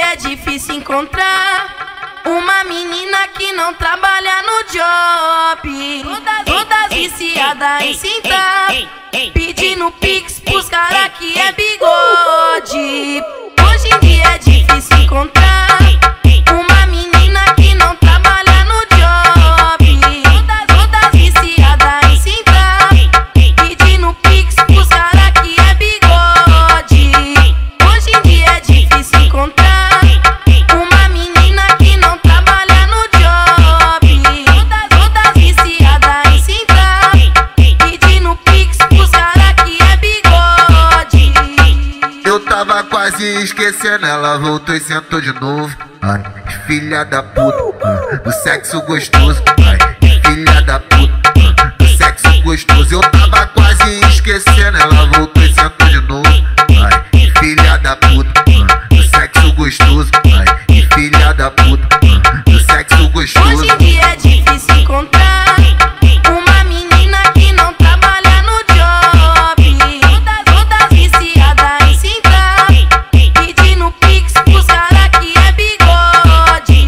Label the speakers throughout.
Speaker 1: é difícil encontrar uma menina que não trabalha no job. Todas viciadas em sentar, pedindo pix pros cara que é bigode. Hoje em dia é difícil encontrar uma menina que não trabalha no job. Todas viciadas em sentar, pedindo pix pros cara que é bigode. Hoje em dia é difícil encontrar uma menina que não trabalha no job. Todas viciadas em sentar, pedindo pix pros cara que é bigode.
Speaker 2: Eu tava quase esquecendo, ela voltou e sentou de novo. Ai, filha da puta, do sexo gostoso. Ai, filha da puta, do sexo gostoso. Eu tava quase esquecendo, ela voltou e sentou de novo. Ai, filha da puta, do sexo gostoso. Ai, filha da puta, do sexo gostoso.
Speaker 1: Hoje em dia é difícil encontrar uma menina que não trabalha no job. Todas viciadas em sentar, pedindo pix pros cara que é bigode.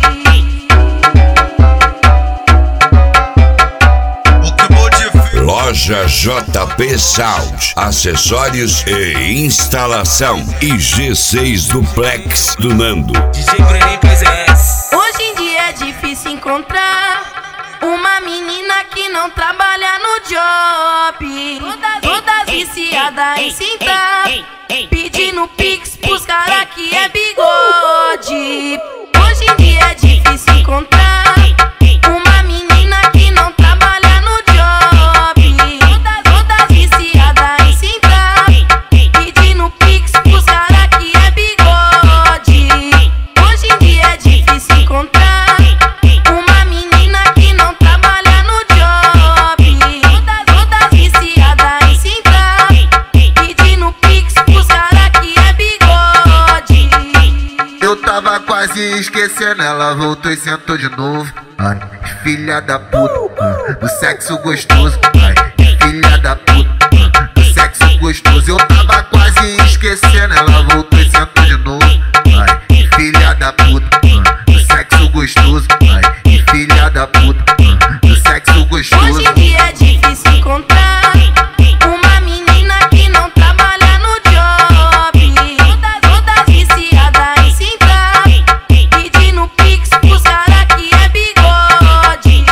Speaker 3: Loja JP Sound, acessórios e instalação. E G6 Duplex do Nando.
Speaker 1: Hoje em dia é difícil encontrar uma menina que não trabalha no job. Todas viciadas em sentar, pedindo pix pros cara que é bigode. Hoje em dia é difícil encontrar uma menina que não trabalha no job. Todas viciadas em sentar, pedindo pix pros cara que é bigode. Hoje em dia é difícil encontrar uma menina que não trabalha no job. Todas viciadas em sentar, pedindo pix pros cara que é bigode.
Speaker 2: Eu tava quase esquecendo, ela voltou e sentou de novo. Ai, filha da puta, do sexo gostoso. Ai, filha da puta, do sexo gostoso. Eu tava quase esquecendo, ela voltou e sentou de novo. Ai, filha da puta, do sexo gostoso. Ai, filha da puta, do sexo gostoso.
Speaker 1: Hoje em dia é difícil encontrar uma menina que não trabalha no job. Todas viciadas em sentar, pedindo pix pros cara que é bigode.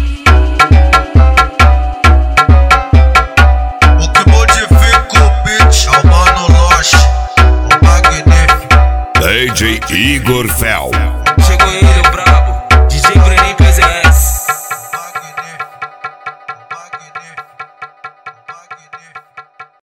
Speaker 4: O que modifica o beat é o Mano Loche, o magnífico
Speaker 3: DJ Igor Fel.